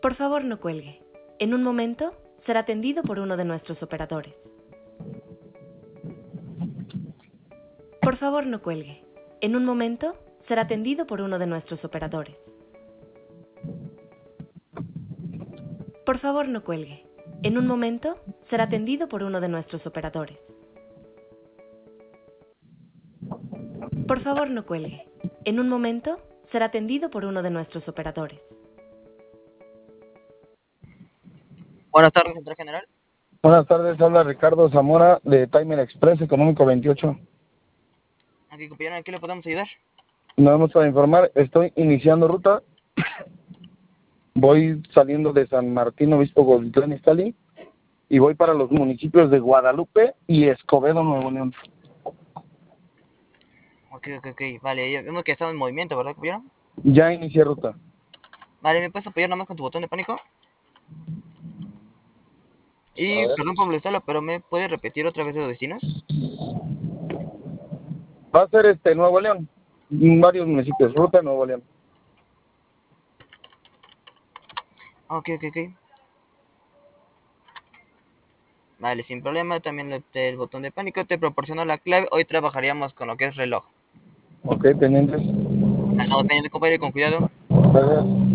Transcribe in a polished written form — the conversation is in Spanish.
Por favor, no cuelgue. En un momento será atendido por uno de nuestros operadores. Por favor, no cuelgue. En un momento será atendido por uno de nuestros operadores. Por favor, no cuelgue. En un momento será atendido por uno de nuestros operadores. Por favor, no cuelgue. En un momento será atendido por uno de nuestros operadores. Buenas tardes, Central General. Buenas tardes, habla Ricardo Zamora de Timer Express Económico 28. Aquí, compañero, ¿en qué le podemos ayudar? Nos vamos a informar, estoy iniciando ruta. Voy saliendo de San Martín, Obispo Gautlán Izcalli, y voy para los municipios de Guadalupe y Escobedo, Nuevo León. Ok, vale, ya vemos que estamos en movimiento, ¿verdad, compañero? Ya inicié ruta. Vale, ¿me puedes apoyar nomás con tu botón de pánico? Y, A ver. perdón por molestarlo, pero ¿me puedes repetir otra vez los destinos? Va a ser Nuevo León, varios municipios, ruta Nuevo León. Ok. Vale, sin problema, también el botón de pánico te proporciono la clave. Hoy trabajaríamos con lo que es reloj. Ok, pendientes. Estamos pendientes, compañero, y con cuidado. Gracias.